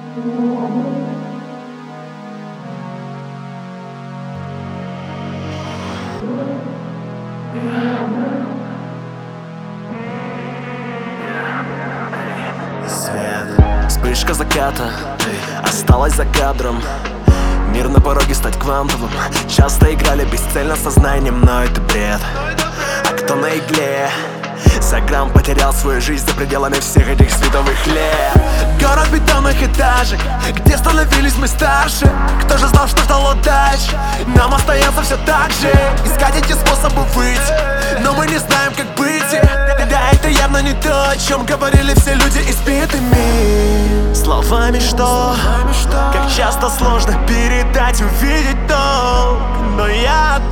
Вспышка заката осталась за кадром. Мир на пороге стать квантовым. Часто играли бесцельно сознанием, но это бред. А кто на игле за грамм потерял свою жизнь за пределами всех этих световых лет. Город бетонных этажек, где становились мы старше. Кто же знал, что ждало дальше? Нам остается все так же искать эти способы выйти, но мы не знаем, как быть. Да, это явно не то, о чем говорили все люди избитыми словами, что как часто сложно передать, увидеть толк. Но я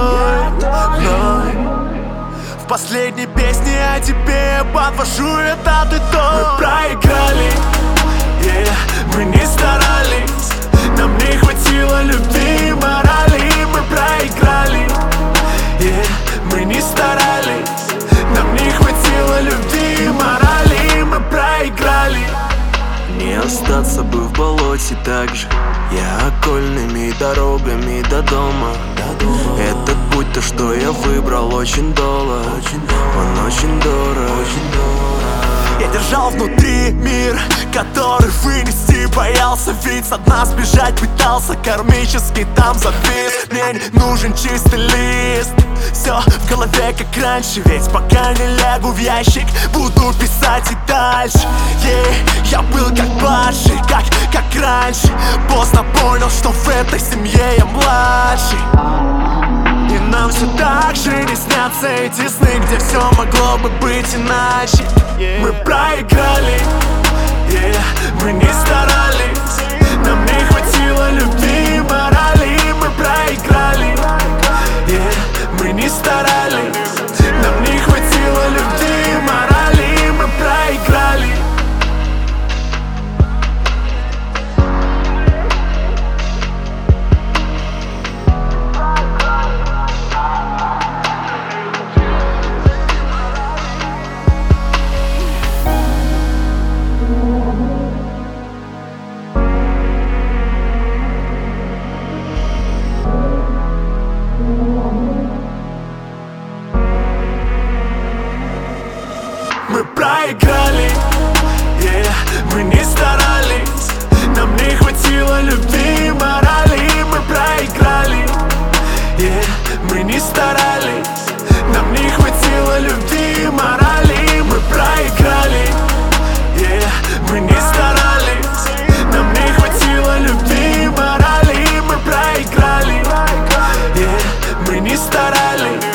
в последней песне о тебе подвожу этот итог. Мы проиграли, мы не старались, нам не хватило любви и морали. Мы проиграли, мы не старались, нам не хватило любви и морали. Мы проиграли. Не остаться бы в болоте так же. Я окольными дорогами до дома. Этот путь, то, что я выбрал, очень долго. Он очень дорог. Я держал внутри мир, который вынести боялся. Ведь со дна сбежать пытался, кармически там завис. Мне не нужен чистый лист, все в голове как раньше. Ведь пока не лягу в ящик, буду писать и дальше. Я был как младший, как раньше. Поздно понял, что в этой семье я младший. И нам все так же не снятся эти сны, где все могло бы быть иначе. Мы проиграли, мы не старались, нам не хватило любви и морали. Мы проиграли, мы не старались, нам не хватило любви и морали. Мы проиграли. Мы проиграли, мы не старались, нам не хватило любви и морали. Мы проиграли, мы не старались, нам не хватило любви и морали. Мы проиграли, мы не старались, нам не хватило любви и морали. Мы проиграли, мы не старались.